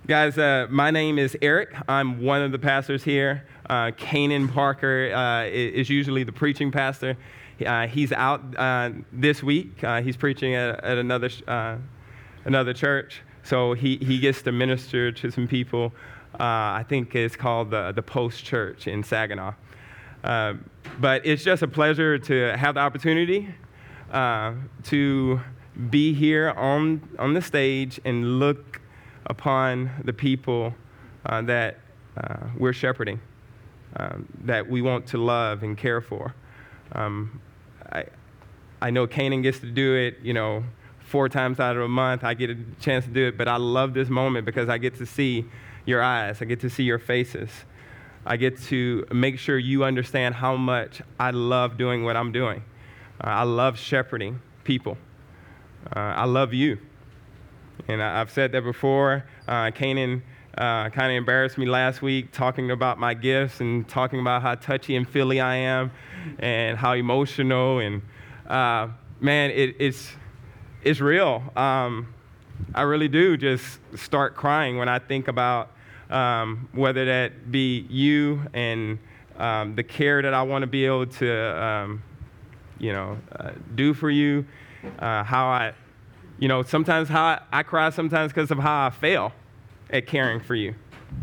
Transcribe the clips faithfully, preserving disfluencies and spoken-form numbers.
Guys, uh, my name is Eric. I'm one of the pastors here. Uh, Kanan Parker uh, is usually the preaching pastor. Uh, he's out uh, this week. Uh, he's preaching at, at another uh, another church, so he, he gets to minister to some people. Uh, I think it's called the, the Post Church in Saginaw. Uh, but it's just a pleasure to have the opportunity uh, to be here on on the stage and look upon the people uh, that uh, we're shepherding, um, that we want to love and care for. Um, I, I know Kanan gets to do it, you know, four times out of a month. I get a chance to do it, but I love this moment because I get to see your eyes. I get to see your faces. I get to make sure you understand how much I love doing what I'm doing. Uh, I love shepherding people. Uh, I love you. And I, I've said that before. Uh, Kanan uh, kind of embarrassed me last week talking about my gifts and talking about how touchy and feely I am and how emotional. And uh, man, it, it's it's real. Um, I really do just start crying when I think about um, whether that be you and um, the care that I want to be able to, um, you know, uh, do for you, uh, how I. You know, sometimes how I, I cry sometimes because of how I fail at caring for you,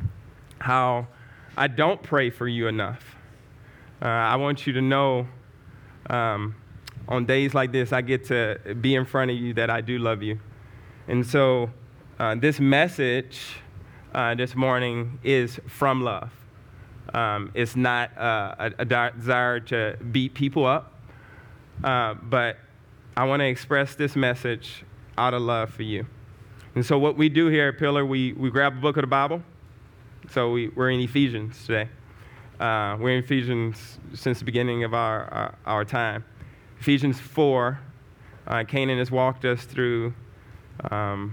how I don't pray for you enough. Uh, I want you to know um, on days like this, I get to be in front of you that I do love you. And so uh, this message uh, this morning is from love. Um, it's not uh, a, a desire to beat people up, uh, but I want to express this message out of love for you. And so what we do here at Pillar, we, we grab a book of the Bible. So we, we're in Ephesians today. Uh, we're in Ephesians since the beginning of our, our, our time. Ephesians four, uh, Kanan has walked us through um,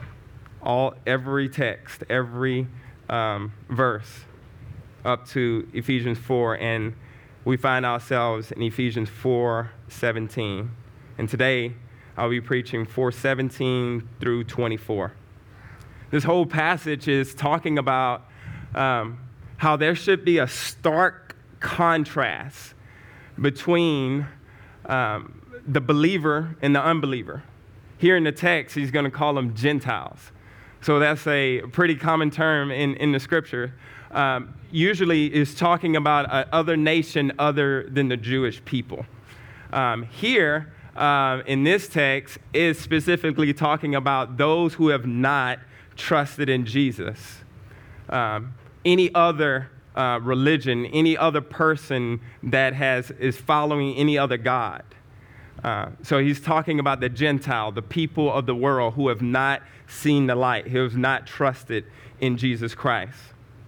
all every text, every um, verse up to Ephesians four, and we find ourselves in Ephesians four seventeen. And today, I'll be preaching four seventeen through twenty-four. This whole passage is talking about um, how there should be a stark contrast between um, the believer and the unbeliever. Here in the text, he's going to call them Gentiles. So that's a pretty common term in, in the scripture. Um, usually is talking about a other nation other than the Jewish people. Um, here, Uh, in this text is specifically talking about those who have not trusted in Jesus. Um, any other uh, religion, any other person that has is following any other god. Uh, so he's talking about the Gentile, the people of the world who have not seen the light, who have not trusted in Jesus Christ.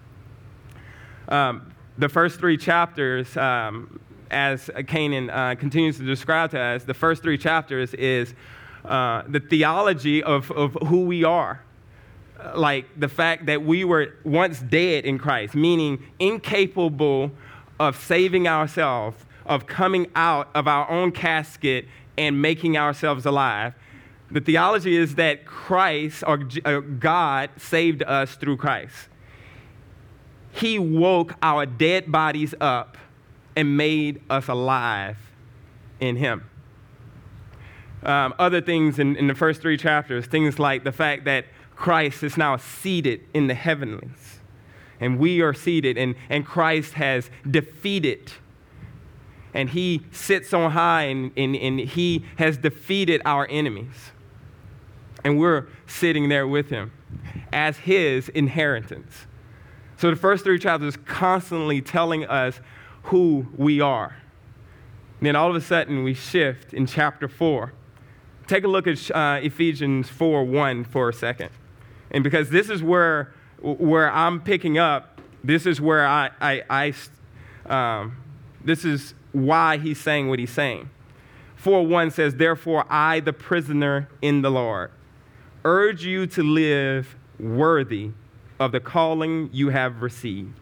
Um, the first three chapters, um, as Kanan uh, continues to describe to us, the first three chapters is uh, the theology of, of who we are. Like the fact that we were once dead in Christ, meaning incapable of saving ourselves, of coming out of our own casket and making ourselves alive. The theology is that Christ, or God, saved us through Christ. He woke our dead bodies up and made us alive in him. Um, other things in, in the first three chapters, things like the fact that Christ is now seated in the heavenlies, and we are seated, and, and Christ has defeated, and he sits on high, and, and, and he has defeated our enemies. And we're sitting there with him as his inheritance. So the first three chapters constantly telling us who we are. And then all of a sudden we shift in chapter four. Take a look at uh, Ephesians four one for a second. And because this is where where I'm picking up, this is where I, I, I um, this is why he's saying what he's saying. four one says, "Therefore I, the prisoner in the Lord, urge you to live worthy of the calling you have received."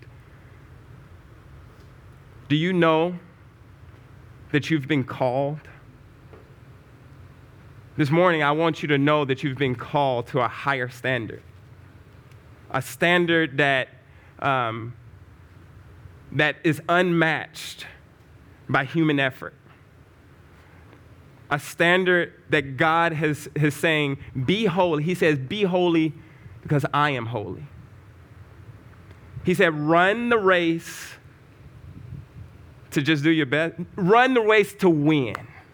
Do you know that you've been called? This morning, I want you to know that you've been called to a higher standard. a standard that, um, that is unmatched by human effort. A standard that God has, has saying, be holy. He says, be holy because I am holy. He said, run the race to just do your best. Run the race to win.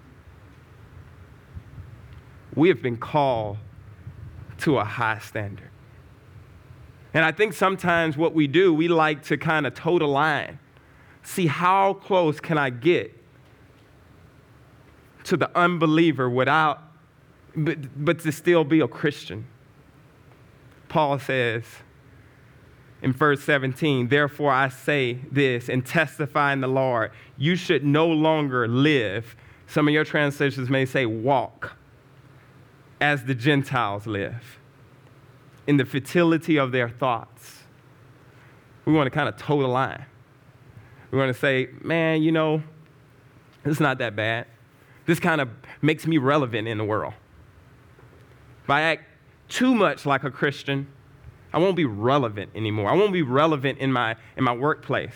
We have been called to a high standard. And I think sometimes what we do, we like to kind of toe the line. See, how close can I get to the unbeliever without, but, but to still be a Christian? Paul says in verse seventeen, therefore I say this and testify in the Lord, you should no longer live. Some of your translations may say walk as the Gentiles live, in the futility of their thoughts. We want to kind of toe the line. We want to say, man, you know, it's not that bad. This kind of makes me relevant in the world. If I act too much like a Christian, I won't be relevant anymore. I won't be relevant in my, in my workplace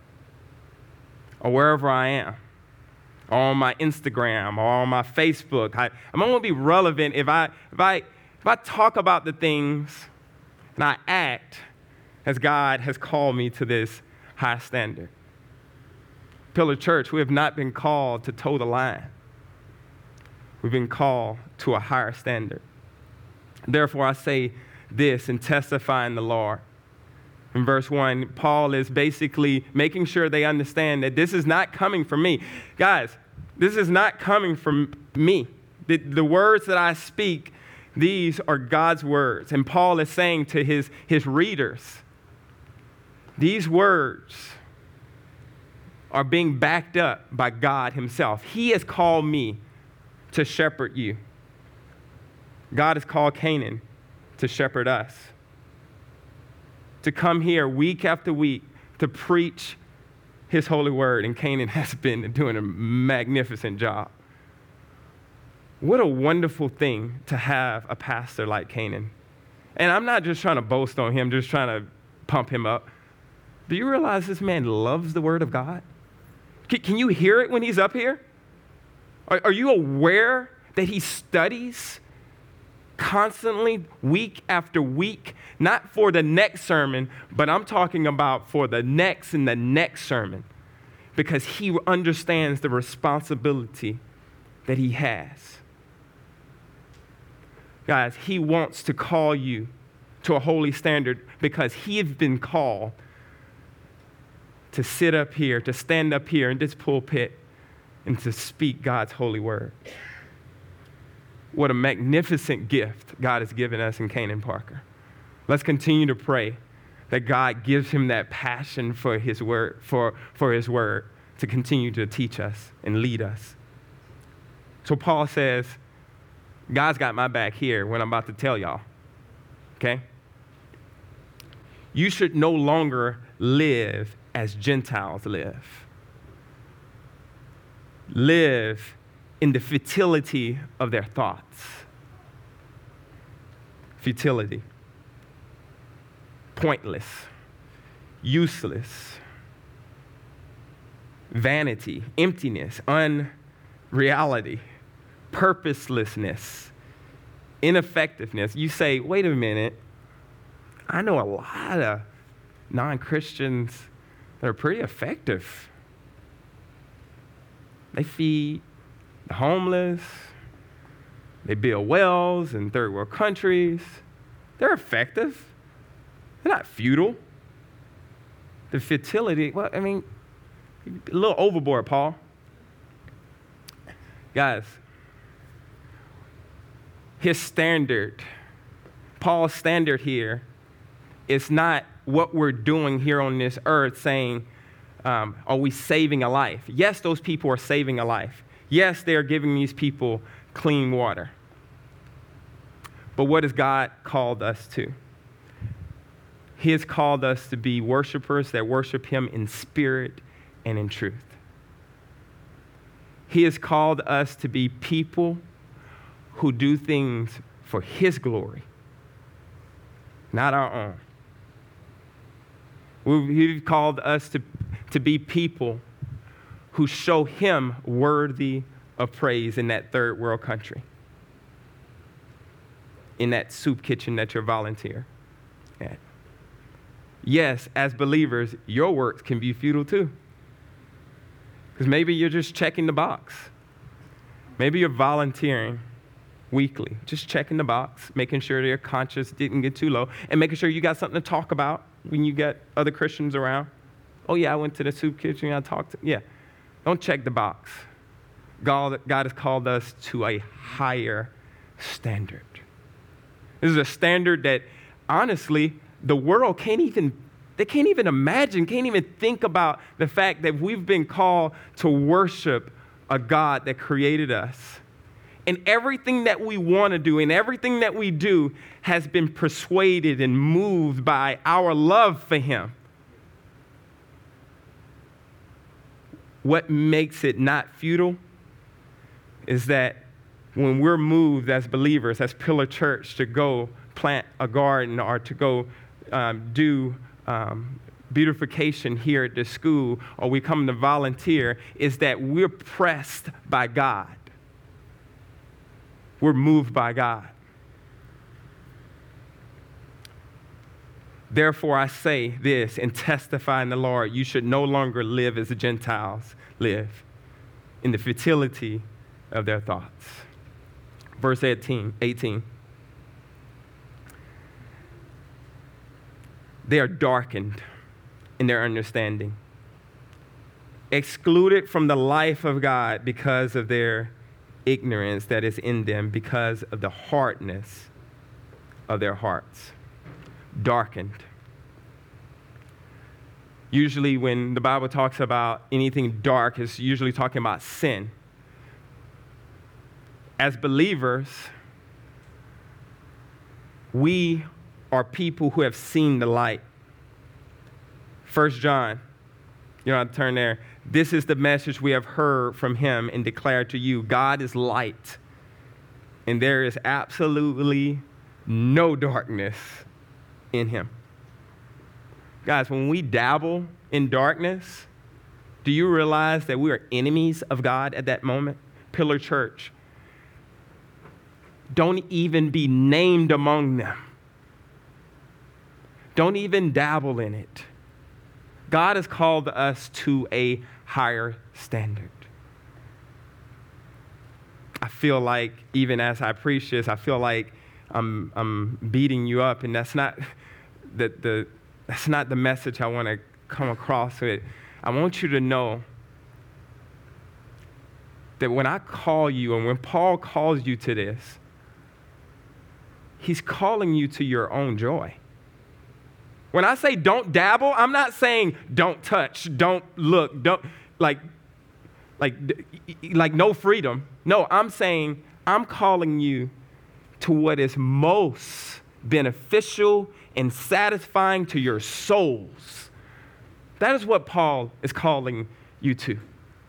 or wherever I am, or on my Instagram or on my Facebook. I, I won't be relevant if I, if I, if I talk about the things and I act as God has called me to this high standard. Pillar Church, we have not been called to toe the line. We've been called to a higher standard. Therefore, I say this and testify in the Lord. In verse one, Paul is basically making sure they understand that this is not coming from me. Guys, this is not coming from me. The, the words that I speak, these are God's words. And Paul is saying to his, his readers, these words are being backed up by God himself. He has called me to shepherd you. God has called Canaan to shepherd us. To come here week after week to preach his holy word. And Canaan has been doing a magnificent job. What a wonderful thing to have a pastor like Canaan. And I'm not just trying to boast on him, just trying to pump him up. Do you realize this man loves the word of God? Can, can you hear it when he's up here? Are, are you aware that he studies constantly, week after week? Not for the next sermon, but I'm talking about for the next and the next sermon. Because he understands the responsibility that he has. Guys, he wants to call you to a holy standard because he has been called to sit up here, to stand up here in this pulpit and to speak God's holy word. What a magnificent gift God has given us in Canaan Parker. Let's continue to pray that God gives him that passion for his word, for, for his word to continue to teach us and lead us. So Paul says, God's got my back here when I'm about to tell y'all, okay? You should no longer live as Gentiles live. Live in the futility of their thoughts. Futility. Pointless. Useless. Vanity. Emptiness. Unreality. Purposelessness. Ineffectiveness. You say, wait a minute. I know a lot of non-Christians that are pretty effective. They feed the homeless. They build wells in third world countries. They're effective. They're not futile. The futility, well, I mean, a little overboard, Paul. Guys, his standard, Paul's standard here, is not what we're doing here on this earth saying, um, are we saving a life? Yes, those people are saving a life. Yes, they are giving these people clean water. But what has God called us to? He has called us to be worshipers that worship him in spirit and in truth. He has called us to be people who do things for his glory, not our own. He's called us to, to be people who show him worthy of praise in that third world country, in that soup kitchen that you're volunteer at. Yes, as believers, your works can be futile too. Because maybe you're just checking the box. Maybe you're volunteering weekly, just checking the box, making sure your conscience didn't get too low, and making sure you got something to talk about when you get other Christians around. Oh yeah, I went to the soup kitchen, I talked to, yeah. Don't check the box. God, God has called us to a higher standard. This is a standard that, honestly, the world can't even, they can't even imagine, can't even think about the fact that we've been called to worship a God that created us. And everything that we want to do and everything that we do has been persuaded and moved by our love for him. What makes it not futile is that when we're moved as believers, as Pillar Church, to go plant a garden or to go um, do um, beautification here at the school, or we come to volunteer, is that we're pressed by God. We're moved by God. Therefore, I say this and testify in the Lord, you should no longer live as the Gentiles live, in the futility of their thoughts. Verse eighteen. They are darkened in their understanding, excluded from the life of God because of their ignorance that is in them, because of the hardness of their hearts. Darkened. Usually when the Bible talks about anything dark, it's usually talking about sin. As believers, we are people who have seen the light. First John, you don't have to turn there. This is the message we have heard from him and declared to you. God is light, and there is absolutely no darkness in him. Guys, when we dabble in darkness, do you realize that we are enemies of God at that moment? Pillar Church, don't even be named among them. Don't even dabble in it. God has called us to a higher standard. I feel like, even as I preach this, I feel like I'm, I'm beating you up, and that's not the, the, that's not the message I want to come across with. I want you to know that when I call you, and when Paul calls you to this, he's calling you to your own joy. When I say don't dabble, I'm not saying don't touch, don't look, don't, like, like, like no freedom. No, I'm saying I'm calling you to what is most beneficial and satisfying to your souls. That is what Paul is calling you to.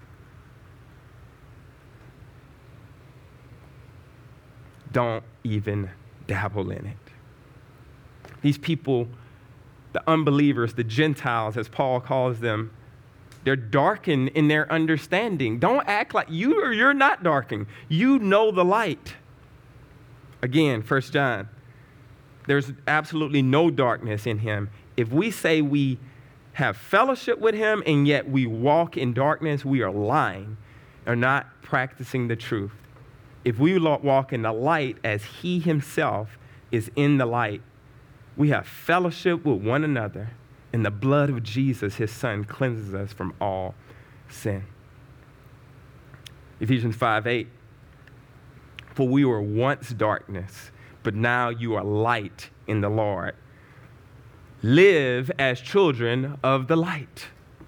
Don't even dabble in it. These people, the unbelievers, the Gentiles, as Paul calls them, they're darkened in their understanding. Don't act like you or you're not darkened. You know the light. Again, First John, there's absolutely no darkness in him. If we say we have fellowship with him and yet we walk in darkness, we are lying or not practicing the truth. If we walk in the light as he himself is in the light, we have fellowship with one another, and the blood of Jesus, his son, cleanses us from all sin. Ephesians five eight, for we were once darkness, but now you are light in the Lord. Live as children of the light.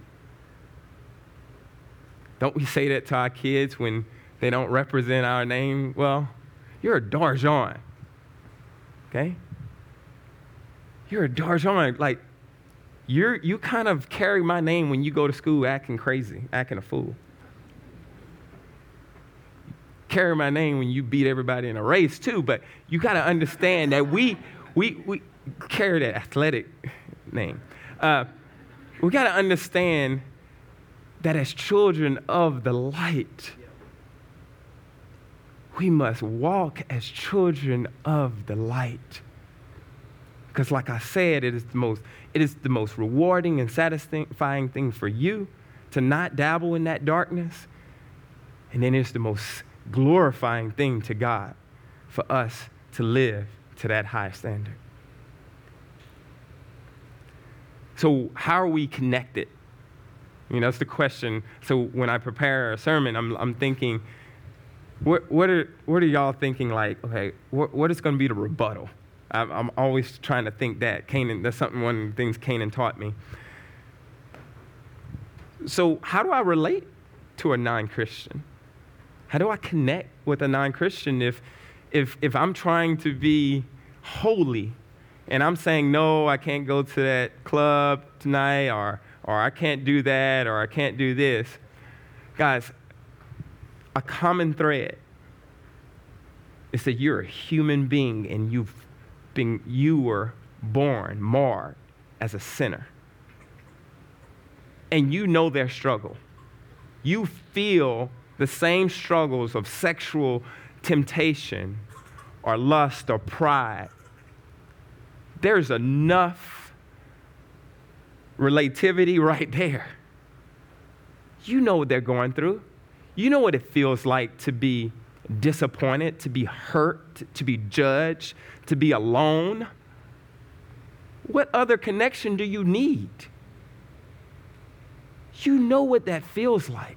Don't we say that to our kids when they don't represent our name? Well, you're a Darjon, okay? You're a Darjon. Like, you're, you kind of carry my name when you go to school acting crazy, acting a fool. Carry my name when you beat everybody in a race too, but you got to understand that we, we, we carry that athletic name. Uh, We got to understand that as children of the light, we must walk as children of the light. Because like I said, it is the most, it is the most rewarding and satisfying thing for you to not dabble in that darkness. And then it's the most glorifying thing to God for us to live to that high standard. So how are we connected? You know, that's the question. So when I prepare a sermon, I'm, I'm thinking, what, what, are, what are y'all thinking like, okay, what, what is going to be the rebuttal? I'm, I'm always trying to think that. Canaan, that's something, one of the things Canaan taught me. So how do I relate to a non-Christian? How do I connect with a non-Christian if, if, if I'm trying to be holy and I'm saying, no, I can't go to that club tonight, or, or I can't do that, or I can't do this? Guys, a common thread is that you're a human being and you've been, you were born marred as a sinner. And you know their struggle. You feel the same struggles of sexual temptation or lust or pride. There's enough relativity right there. You know what they're going through. You know what it feels like to be disappointed, to be hurt, to be judged, to be alone. What other connection do you need? You know what that feels like.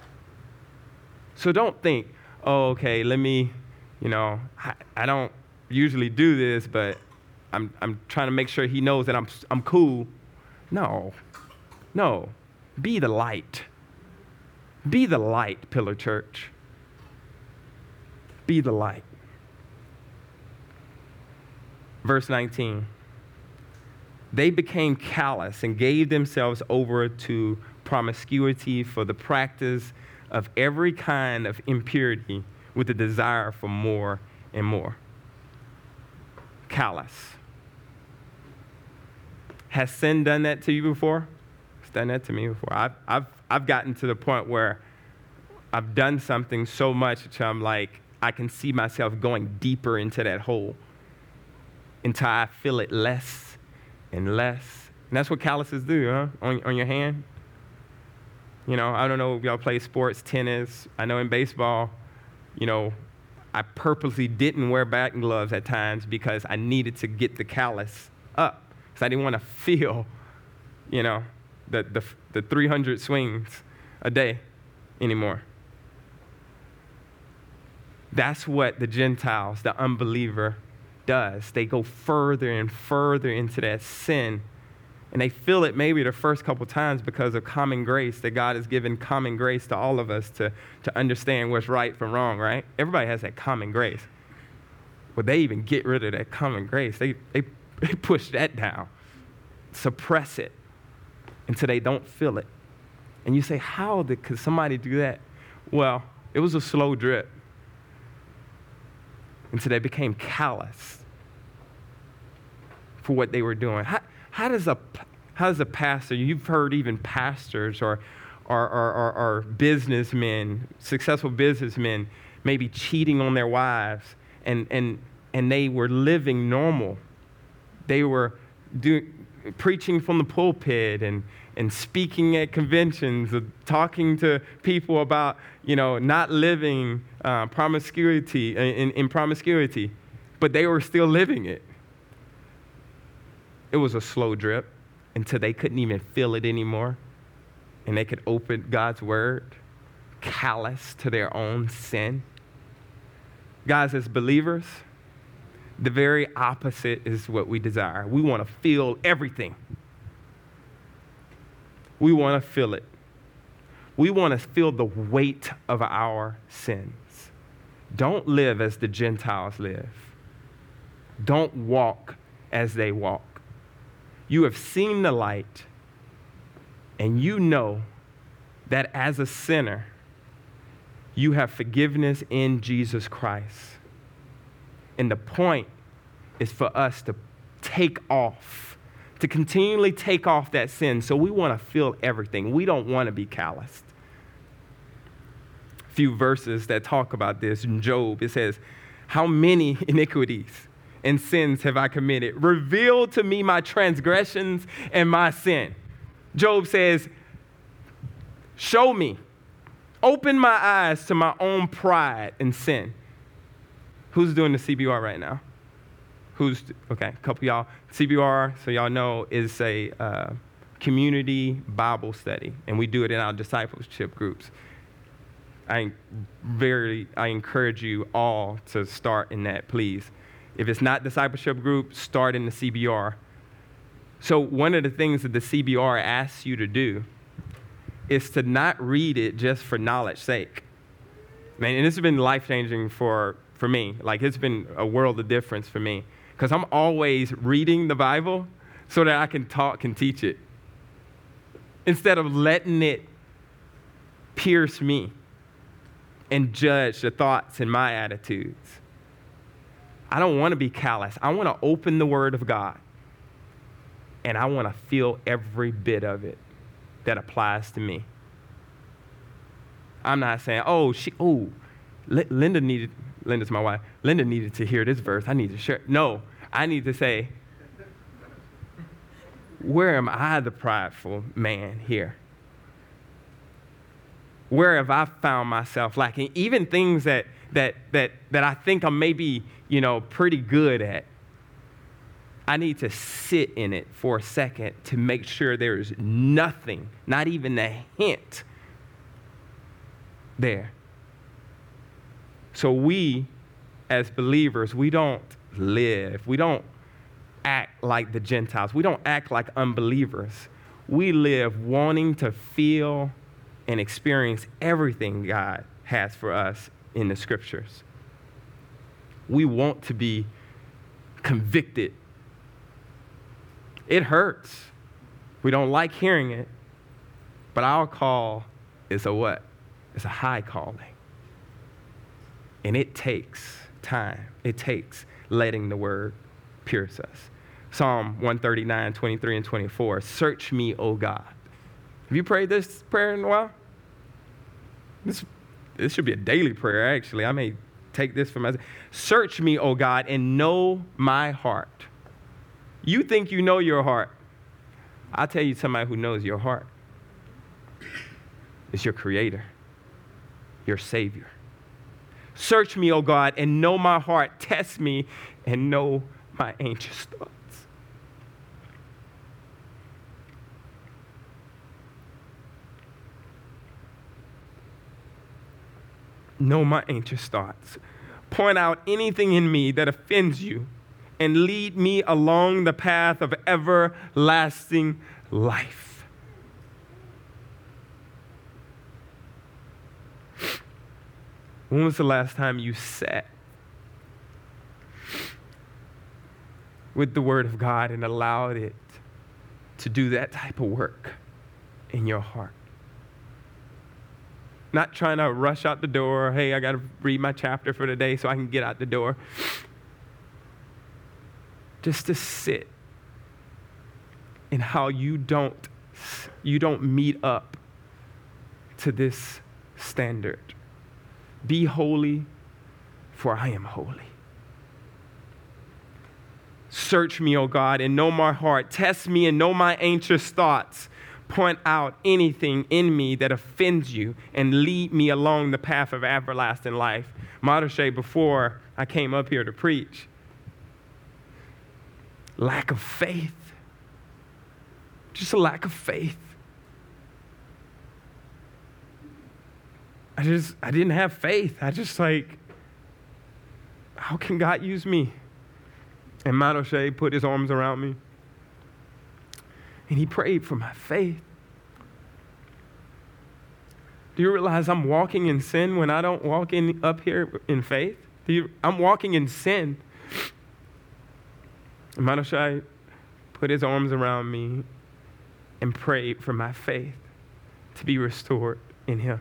So don't think, oh, okay, let me, you know, I, I don't usually do this, but I'm I'm trying to make sure he knows that I'm I'm cool. No, no, be the light. Be the light, Pillar Church. Be the light. Verse nineteen. They became callous and gave themselves over to promiscuity for the practice of every kind of impurity with a desire for more and more. Callous. Has sin done that to you before? It's done that to me before. I've, I've, I've gotten to the point where I've done something so much that I'm like, I can see myself going deeper into that hole until I feel it less and less. And that's what calluses do, huh? On, on your hand. You know, I don't know if y'all play sports, tennis. I know in baseball, you know, I purposely didn't wear batting gloves at times because I needed to get the callus up. Because I didn't want to feel, you know, the, the, the three hundred swings a day anymore. That's what the Gentiles, the unbeliever, does. They go further and further into that sin. And they feel it maybe the first couple times because of common grace, that God has given common grace to all of us to, to understand what's right from wrong, right? Everybody has that common grace. Well, they even get rid of that common grace. They, they, they push that down, suppress it until they don't feel it. And you say, how did, could somebody do that? Well, it was a slow drip until they became callous for what they were doing. How, how does a how does a pastor, you've heard even pastors or or, or, or, or businessmen, successful businessmen, maybe cheating on their wives, and and and they were living normal. They were doing preaching from the pulpit and and speaking at conventions, uh, talking to people about, you know, not living uh, promiscuity in, in promiscuity, but they were still living it. It was a slow drip until they couldn't even feel it anymore, and they could open God's word, callous to their own sin. Guys, as believers, the very opposite is what we desire. We want to feel everything. We want to feel it. We want to feel the weight of our sins. Don't live as the Gentiles live. Don't walk as they walk. You have seen the light, and you know that as a sinner, you have forgiveness in Jesus Christ. And the point is for us to take off, to continually take off that sin. So we want to feel everything. We don't want to be calloused. A few verses that talk about this. In Job, it says, how many iniquities and sins have I committed? Reveal to me my transgressions and my sin. Job says, show me. Open my eyes to my own pride and sin. Who's doing the C B R right now? Who's, okay, a couple of y'all. C B R, so y'all know, is a uh, community Bible study, and we do it in our discipleship groups. I very, I encourage you all to start in that, please. If it's not discipleship group, start in the C B R. So one of the things that the C B R asks you to do is to not read it just for knowledge's sake. Man, and this has been life-changing for, for me. Like, it's been a world of difference for me. Because I'm always reading the Bible so that I can talk and teach it, instead of letting it pierce me and judge the thoughts and my attitudes. I don't want to be callous. I want to open the Word of God, and I want to feel every bit of it that applies to me. I'm not saying, oh, she, oh, L- Linda needed, Linda's my wife, Linda needed to hear this verse. I need to share. No, I need to say, where am I the prideful man here? Where have I found myself lacking? Even things that that that that I think I'm maybe, you know, pretty good at. I need to sit in it for a second to make sure there is nothing, not even a hint there. So we, as believers, we don't live, we don't act like the Gentiles. We don't act like unbelievers. We live wanting to feel and experience everything God has for us in the scriptures. We want to be convicted. It hurts. We don't like hearing it. But our call is a what? It's a high calling. And it takes time. It takes letting the word pierce us. Psalm one thirty-nine, twenty-three and twenty-four. Search me, O God. Have you prayed this prayer in a while? This, this should be a daily prayer, actually. I may take this from myself. Search me, O God, and know my heart. You think you know your heart. I'll tell you somebody who knows your heart. It's your Creator, your Savior. Search me, O God, and know my heart. Test me and know my anxious thoughts. Know my anxious thoughts. Point out anything in me that offends you and lead me along the path of everlasting life. When was the last time you sat with the Word of God and allowed it to do that type of work in your heart? Not trying to rush out the door. Hey, I got to read my chapter for the day so I can get out the door. Just to sit in how you don't, you don't meet up to this standard. Be holy, for I am holy. Search me, O God, and know my heart. Test me and know my anxious thoughts. Point out anything in me that offends you and lead me along the path of everlasting life. Marsha, before I came up here to preach, lack of faith. Just a lack of faith. I just, I didn't have faith. I just like, how can God use me? And Marsha put his arms around me. And he prayed for my faith. Do you realize I'm walking in sin when I don't walk in up here in faith? Do you, I'm walking in sin. And Marsha put his arms around me and prayed for my faith to be restored in him.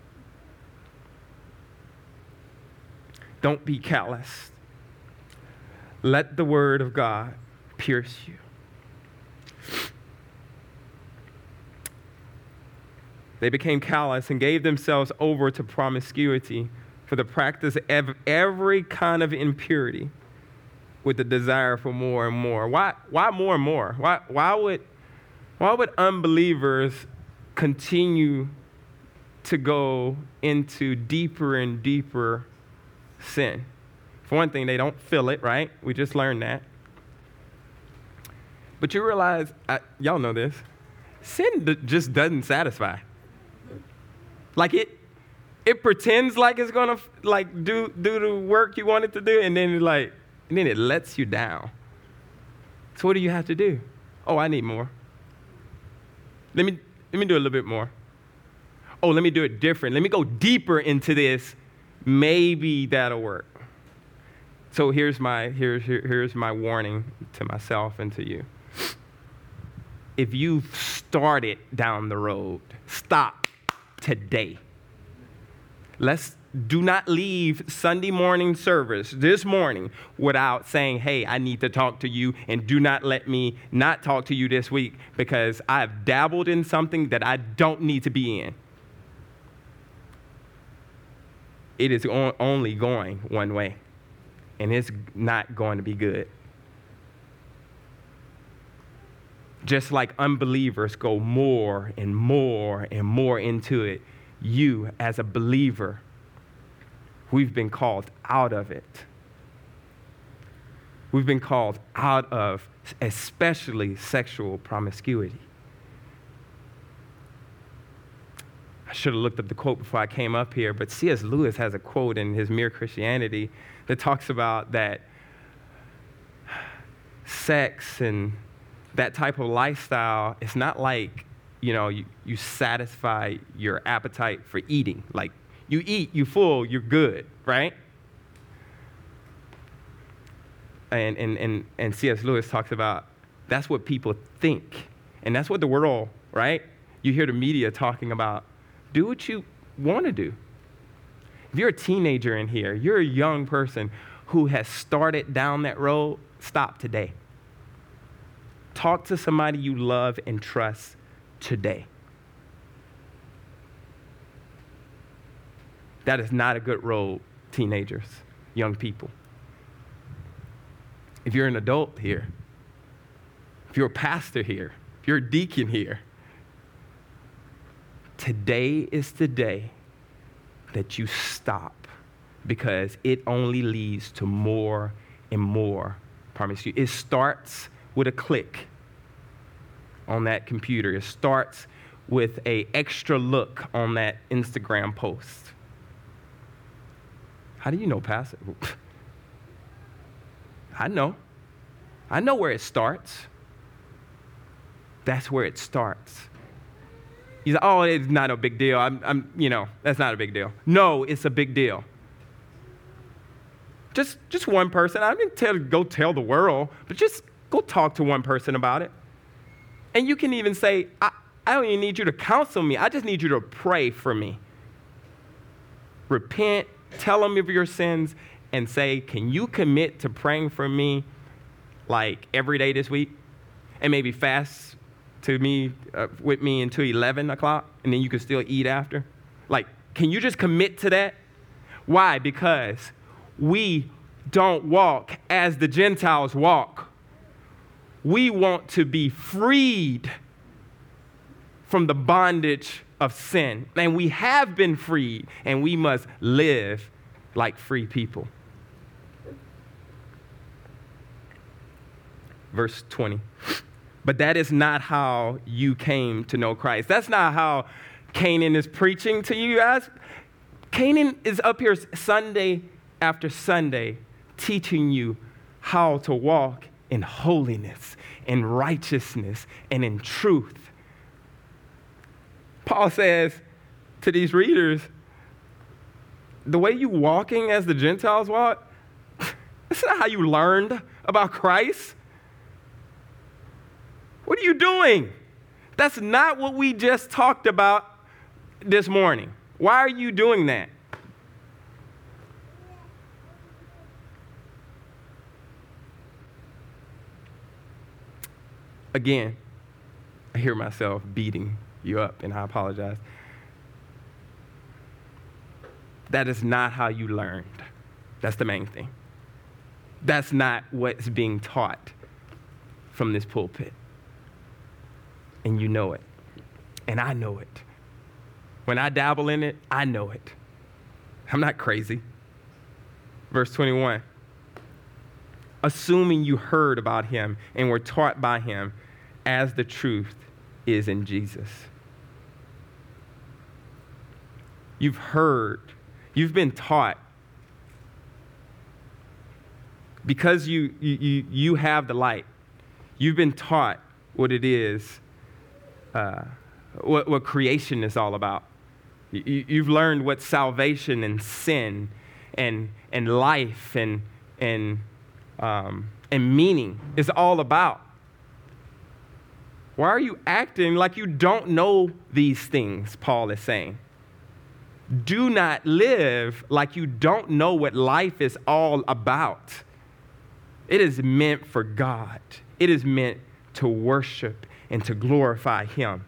Don't be callous. Let the word of God pierce you. They became callous and gave themselves over to promiscuity for the practice of every kind of impurity with the desire for more and more. Why, why more and more? Why, why, would, why would unbelievers continue to go into deeper and deeper sin? For one thing, they don't feel it, right? We just learned that. But you realize, I, y'all know this, sin d- just doesn't satisfy. Like it, it pretends like it's gonna like do do the work you want it to do, and then it like, and then it lets you down. So what do you have to do? Oh, I need more. Let me let me do a little bit more. Oh, let me do it different. Let me go deeper into this. Maybe that'll work. So here's my here's here, here's my warning to myself and to you. If you've started down the road, stop today. Let's do not leave Sunday morning service this morning without saying, hey, I need to talk to you, and do not let me not talk to you this week because I've dabbled in something that I don't need to be in. It is only going one way, and it's not going to be good. Just like unbelievers go more and more and more into it, you as a believer, we've been called out of it. We've been called out of especially sexual promiscuity. I should have looked up the quote before I came up here, but C S Lewis has a quote in his Mere Christianity that talks about that sex and that type of lifestyle, it's not like, you know, you, you satisfy your appetite for eating. Like, you eat, you full, you're good, right? And, and, and, and C S Lewis talks about that's what people think. And that's what the world, right? You hear the media talking about, do what you want to do. If you're a teenager in here, you're a young person who has started down that road, stop today. Talk to somebody you love and trust today. That is not a good road, teenagers, young people. If you're an adult here, if you're a pastor here, if you're a deacon here, today is the day that you stop, because it only leads to more and more promiscuity. It starts with a click on that computer. It starts with an extra look on that Instagram post. How do you know, Pastor? I know. I know where it starts. That's where it starts. You say, oh, it's not a big deal. I'm, I'm, you know, that's not a big deal. No, it's a big deal. Just, just one person. I didn't tell go tell the world, but just go talk to one person about it. And you can even say, I, I don't even need you to counsel me. I just need you to pray for me. Repent, tell them of your sins, and say, can you commit to praying for me like every day this week? And maybe fast to me, uh, with me until eleven o'clock, and then you can still eat after? Like, can you just commit to that? Why? Because we don't walk as the Gentiles walk. We want to be freed from the bondage of sin. And we have been freed, and we must live like free people. Verse twenty. But that is not how you came to know Christ. That's not how Canaan is preaching to you guys. Canaan is up here Sunday after Sunday teaching you how to walk in holiness, in righteousness, and in truth. Paul says to these readers, the way you walking as the Gentiles walk, that's not how you learned about Christ. What are you doing? That's not what we just talked about this morning. Why are you doing that? Again, I hear myself beating you up, and I apologize. That is not how you learned. That's the main thing. That's not what's being taught from this pulpit. And you know it. And I know it. When I dabble in it, I know it. I'm not crazy. Verse twenty-one. Assuming you heard about him and were taught by him as the truth is in Jesus. You've heard. You've been taught. Because you, you, you have the light. You've been taught what it is, uh, what, what creation is all about. You, you've learned what salvation and sin and, and life and, and, um, and meaning is all about. Why are you acting like you don't know these things, Paul is saying? Do not live like you don't know what life is all about. It is meant for God. It is meant to worship and to glorify him.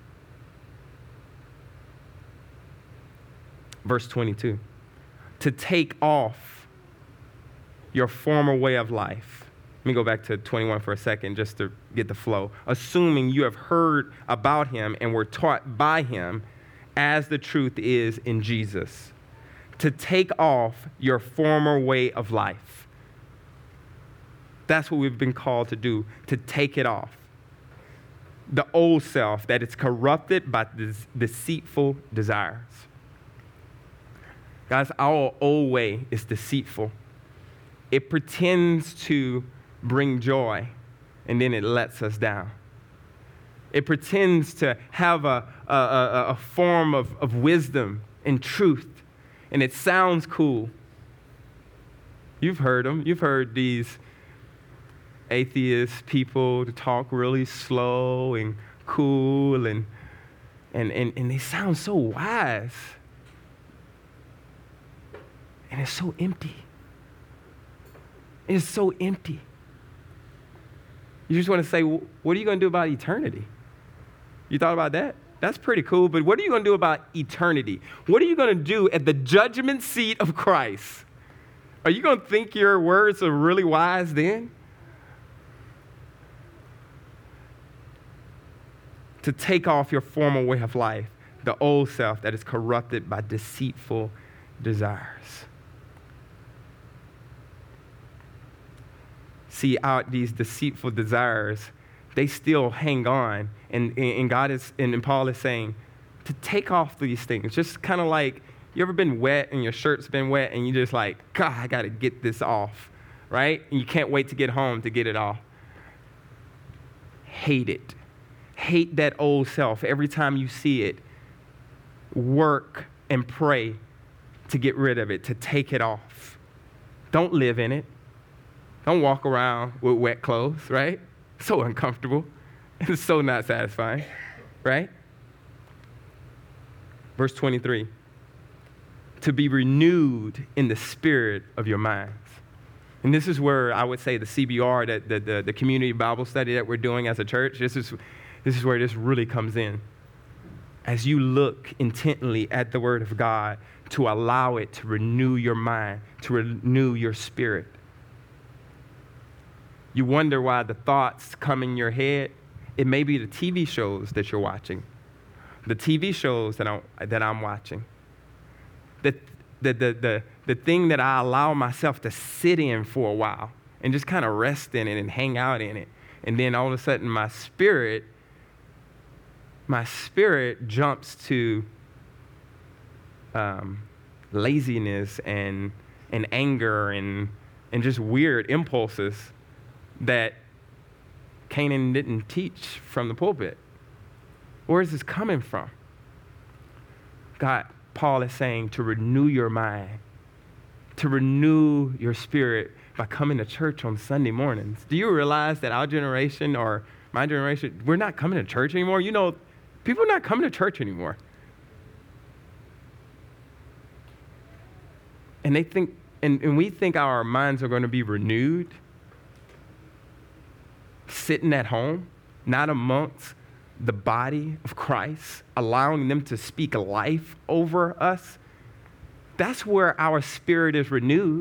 Verse twenty-two, to take off your former way of life. Let me go back to twenty-one for a second just to get the flow. Assuming you have heard about him and were taught by him as the truth is in Jesus. To take off your former way of life. That's what we've been called to do, to take it off. The old self that is corrupted by this deceitful desires. Guys, our old way is deceitful. It pretends to bring joy, and then it lets us down. It pretends to have a, a, a, a form of, of wisdom and truth, and it sounds cool. You've heard them. You've heard these atheist people to talk really slow and cool, and, and, and, and they sound so wise. And it's so empty. It's so empty. You just want to say, what are you going to do about eternity? You thought about that? That's pretty cool, but what are you going to do about eternity? What are you going to do at the judgment seat of Christ? Are you going to think your words are really wise then? To take off your former way of life, the old self that is corrupted by deceitful desires. See, out these deceitful desires, they still hang on. And, and God is, and Paul is saying, to take off these things. Just kind of like, you ever been wet and your shirt's been wet and you just like, God, I got to get this off, right? And you can't wait to get home to get it off. Hate it. Hate that old self every time you see it. Work and pray to get rid of it, to take it off. Don't live in it. Don't walk around with wet clothes, right? So uncomfortable. It's so not satisfying, right? Verse twenty-three, to be renewed in the spirit of your minds. And this is where I would say the C B R, the, the, the, the community Bible study that we're doing as a church, this is, this is where this really comes in. As you look intently at the Word of God, to allow it to renew your mind, to renew your spirit. You wonder why the thoughts come in your head. It may be the T V shows that you're watching, the T V shows that I'm, that I'm watching, the, the, the, the, the thing that I allow myself to sit in for a while and just kind of rest in it and hang out in it. And then all of a sudden my spirit, my spirit jumps to um, laziness and, and anger and, and just weird impulses that Canaan didn't teach from the pulpit. Where is this coming from? God, Paul is saying to renew your mind, to renew your spirit by coming to church on Sunday mornings. Do you realize that our generation or my generation, we're not coming to church anymore? You know, people are not coming to church anymore. And they think, and, and we think our minds are going to be renewed sitting at home, not amongst the body of Christ, allowing them to speak life over us. That's where our spirit is renewed.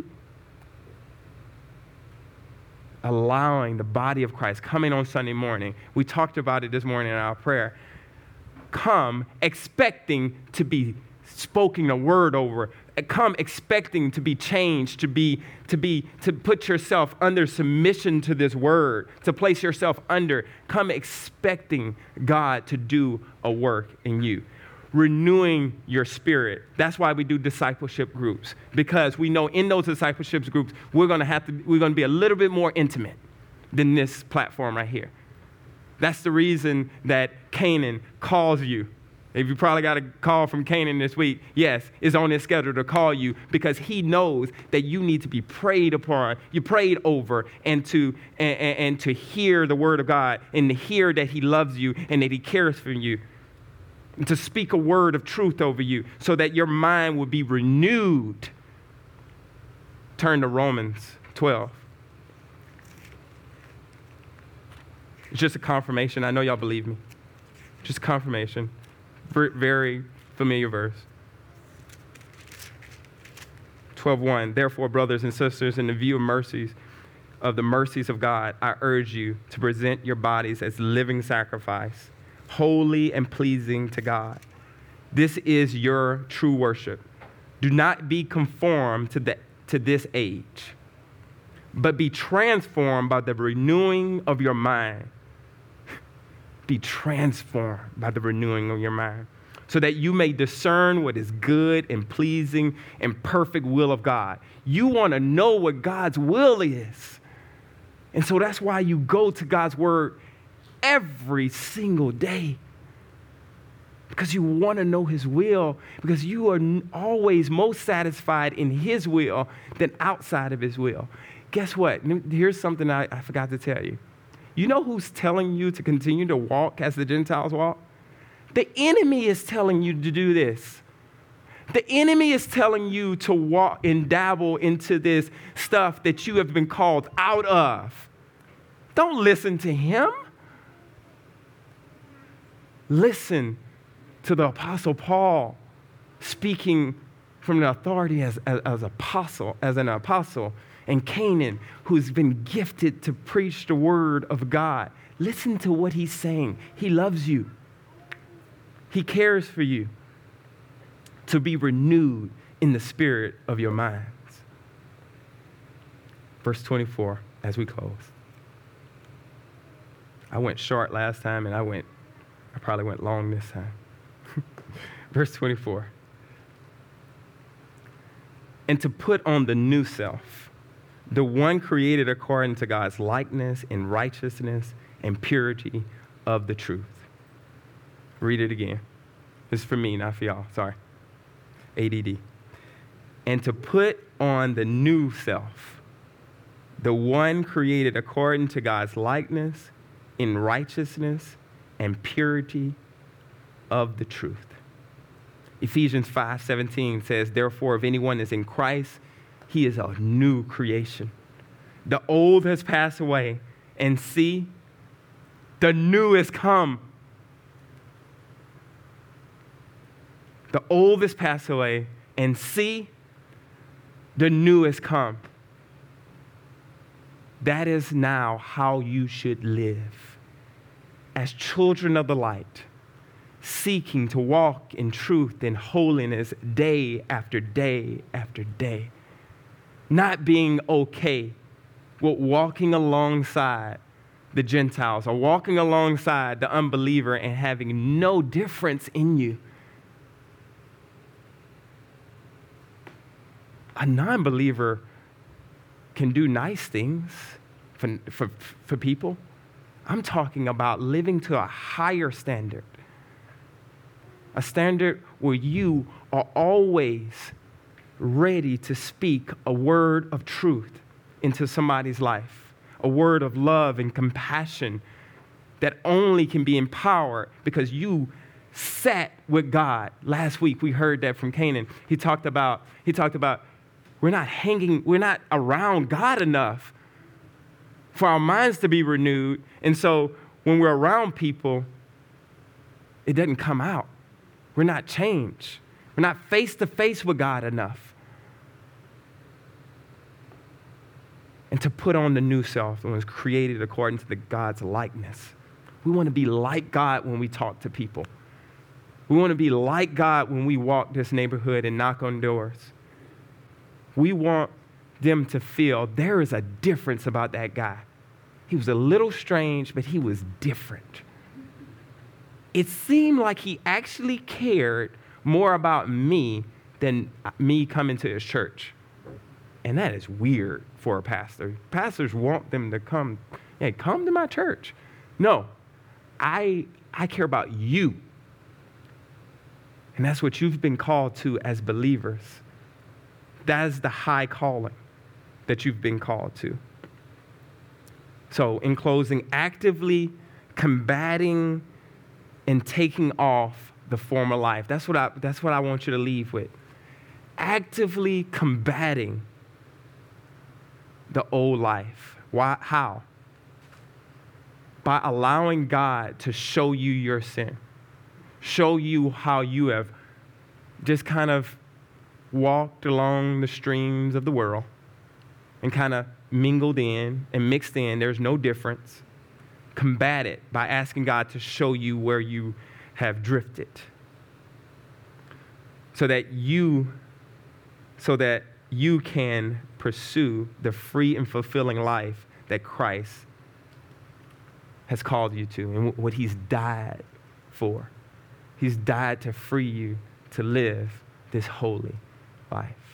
Allowing the body of Christ, coming on Sunday morning. We talked about it this morning in our prayer. Come expecting to be spoken a word over. Come expecting to be changed, to be, to be, to put yourself under submission to this word, to place yourself under. Come expecting God to do a work in you. Renewing your spirit. That's why we do discipleship groups, because we know in those discipleship groups, we're going to have to, we're going to be a little bit more intimate than this platform right here. That's the reason that Canaan calls you. If you probably got a call from Canaan this week, yes, it's on his schedule to call you because he knows that you need to be prayed upon, you prayed over, and to and, and, and to hear the word of God and to hear that he loves you and that he cares for you. And to speak a word of truth over you so that your mind will be renewed. Turn to Romans twelve. It's just a confirmation. I know y'all believe me. Just a confirmation. Very familiar verse. twelve one. Therefore, brothers and sisters, in the view of mercies, of the mercies of God, I urge you to present your bodies as living sacrifice, holy and pleasing to God. This is your true worship. Do not be conformed to the to this age, but be transformed by the renewing of your mind. Be transformed by the renewing of your mind, so that you may discern what is good and pleasing and perfect will of God. You want to know what God's will is. And so that's why you go to God's word every single day, because you want to know his will, because you are always most satisfied in his will than outside of his will. Guess what? Here's something I, I forgot to tell you. You know who's telling you to continue to walk as the Gentiles walk? The enemy is telling you to do this. The enemy is telling you to walk and dabble into this stuff that you have been called out of. Don't listen to him. Listen to the Apostle Paul speaking from the authority as, as, as apostle, as an apostle, and Canaan, who's been gifted to preach the word of God. Listen to what he's saying. He loves you. He cares for you. To be renewed in the spirit of your minds. Verse twenty-four, as we close. I went short last time, and I went, I probably went long this time. Verse twenty-four. And to put on the new self, the one created according to God's likeness in righteousness and purity of the truth. Read it again. This is for me, not for y'all. Sorry. A D D. And to put on the new self, the one created according to God's likeness in righteousness and purity of the truth. Ephesians five seventeen says, therefore, if anyone is in Christ, he is a new creation. The old has passed away, and see, the new has come. The old has passed away, and see, the new has come. That is now how you should live. As children of the light, seeking to walk in truth and holiness day after day after day. Not being okay with walking alongside the Gentiles or walking alongside the unbeliever and having no difference in you. A non-believer can do nice things for, for, for people. I'm talking about living to a higher standard. A standard where you are always ready to speak a word of truth into somebody's life, a word of love and compassion that only can be empowered because you sat with God. Last week we heard that from Canaan. He talked about, he talked about we're not hanging, we're not around God enough for our minds to be renewed. And so when we're around people, it doesn't come out. We're not changed. We're not face to face with God enough. And to put on the new self that was created according to the God's likeness. We want to be like God when we talk to people. We want to be like God when we walk this neighborhood and knock on doors. We want them to feel there is a difference about that guy. He was a little strange, but he was different. It seemed like he actually cared more about me than me coming to his church. And that is weird for a pastor. Pastors want them to come, hey, come to my church. No, I, I care about you. And that's what you've been called to as believers. That is the high calling that you've been called to. So in closing, actively combating and taking off the former life. That's what I, that's what I want you to leave with. Actively combating the old life. Why? How? By allowing God to show you your sin. Show you how you have just kind of walked along the streams of the world and kind of mingled in and mixed in. There's no difference. Combat it by asking God to show you where you have drifted. So that you, so that you can pursue the free and fulfilling life that Christ has called you to and what he's died for. He's died to free you to live this holy life.